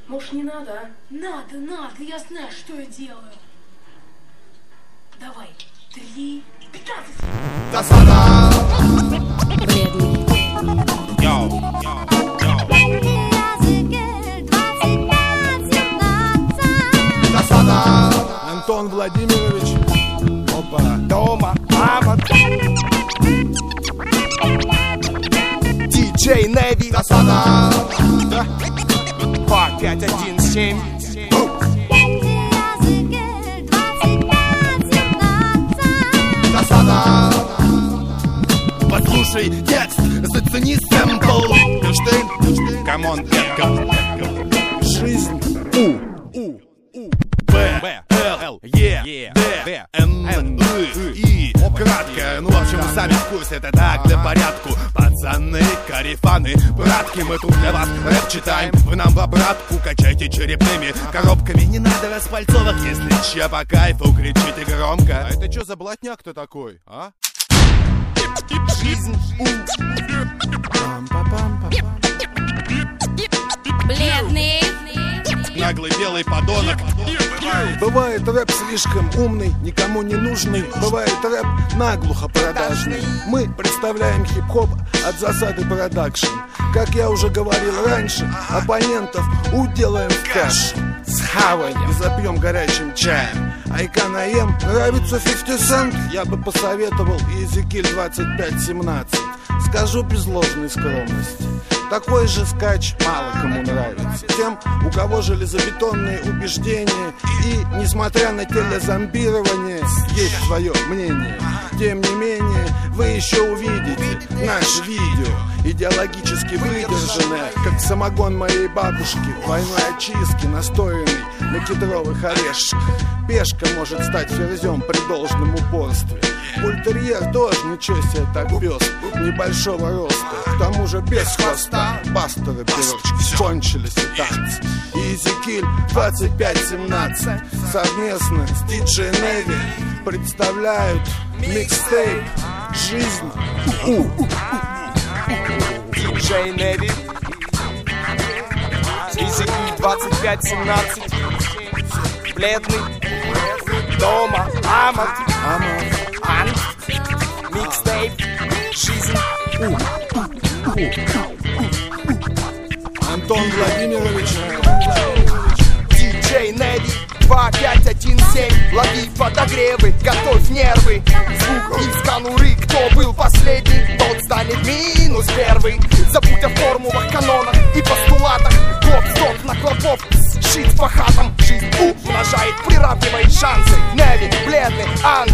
Может, не надо, а? Надо, я знаю, что я делаю. Давай, 3, 15. Досада! Вредный. Йоу. Досада! Антон Владимирович. Опа. Дома, мама. Диджей Неви. Досада! 2, 5, 1, 7. Досада! Послушай текст, зацени сэмпл. Кронштейн, камон, Жизнь. Б, Л, Е, Д, Н, И. Краткое, ну в общем вы сами в курсе, это так для порядку. Пацаны, карифаны, братки, мы тут для вас рэп читаем. Вы нам в обратку качайте черепными коробками. Не надо распальцовок, если че по кайфу, кричите громко. А это что за блатняк-то такой, а? Жизнь. Бледный. Наглый белый подонок. Бывает рэп слишком умный, никому не нужный. Бывает рэп наглухо продажный. Мы представляем хип-хоп от засады продакшн. Как я уже говорил раньше, оппонентов уделаем в каш. Схаваем и запьем горячим чаем. Айка наем, нравится 50 Cent? Я бы посоветовал Иезекииль 25-17. Скажу без ложной скромности, такой же скач мало кому нравится. Тем, у кого железобетонные убеждения и, несмотря на телезомбирование, есть свое мнение. Тем не менее, вы еще увидите наше видео, идеологически выдержанное, как самогон моей бабушки, двойной очистки, настоянный на кедровых орешках. Пешка может стать ферзем при должном упорстве. Бультерьер тоже ничего себе так пес, небольшого роста, к тому же без хвоста. Бастеры пирожки, кончились и танцы. Иезекииль 25-17 совместно с диджей Неви представляют микстейп «Жизнь». Диджей Неви. Иезекииль 25-17. Бледный. Дома, Амат. Микстейп. Жизнь. Антон Владимирович. Диджей Неви. 2, 5, 1, 7. Лови подогревы, готовь нервы. Звук из конуры, кто был последний, тот станет минус первый. Забудь о формулах, канонах и постулатах. Гоп-стоп на клопов, щит по хатам. Жизнь умножает, приравнивает шансы. Неви, бледный,